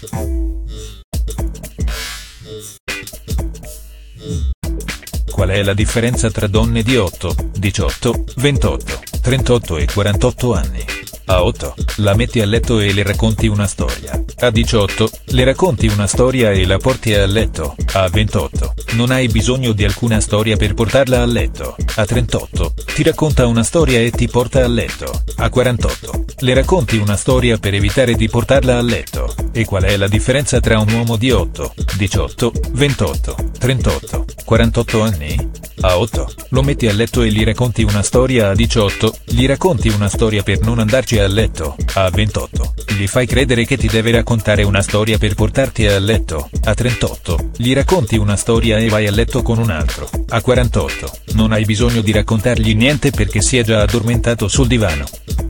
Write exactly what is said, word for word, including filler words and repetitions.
Qual è la differenza tra donne di otto, diciotto, ventotto, trentotto e quarantotto anni? A otto, la metti a letto e le racconti una storia. A diciotto, le racconti una storia e la porti a letto. A ventotto, non hai bisogno di alcuna storia per portarla a letto. A trentotto, ti racconta una storia e ti porta a letto. A quarantotto, le racconti una storia per evitare di portarla a letto. E qual è la differenza tra un uomo di otto, diciotto, ventotto, trentotto, quarantotto anni? A otto, lo metti a letto e gli racconti una storia. A diciotto, gli racconti una storia per non andarci a letto. A ventotto, gli fai credere che ti deve raccontare una storia per portarti a letto. A trentotto, gli racconti una storia e vai a letto con un altro. A quarantotto, non hai bisogno di raccontargli niente perché si è già addormentato sul divano.